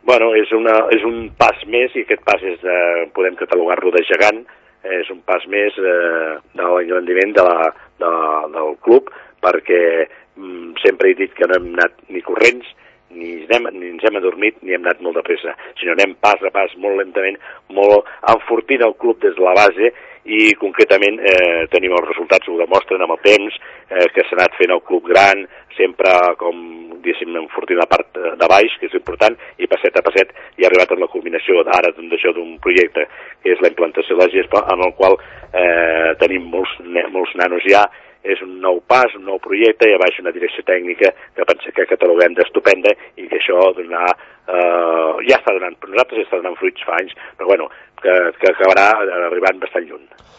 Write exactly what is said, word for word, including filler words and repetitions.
Bueno, és, una, és un pas més, i aquest pas és de, podem catalogar-lo de gegant, és un pas més eh, de l'engrandiment de la, de, del club, perquè mm, sempre he dit que no hem anat ni corrents, ni, anem, ni ens hem adormit, ni hem anat molt de pressa, sinó anem pas a pas, molt lentament, molt enfortint el club des de la base, i concretament eh, tenim els resultats, ho demostren amb el temps, eh, que s'ha anat fent el club gran, sempre com, diguéssim, enfortint la part de baix, que és important, i passet a passet hi ha arribat a la culminació d'ara d'això d'un projecte, que és la implantació de la gespa, en el qual eh, tenim molts, molts nanos ja. És un nou pas, un nou projecte, i a baix una direcció tècnica que pensem que cataloguem d'estupenda, i que això donarà, eh, ja està donant, per nosaltres ja està donant fruits fa anys, però bueno, que, que acabarà arribant bastant lluny.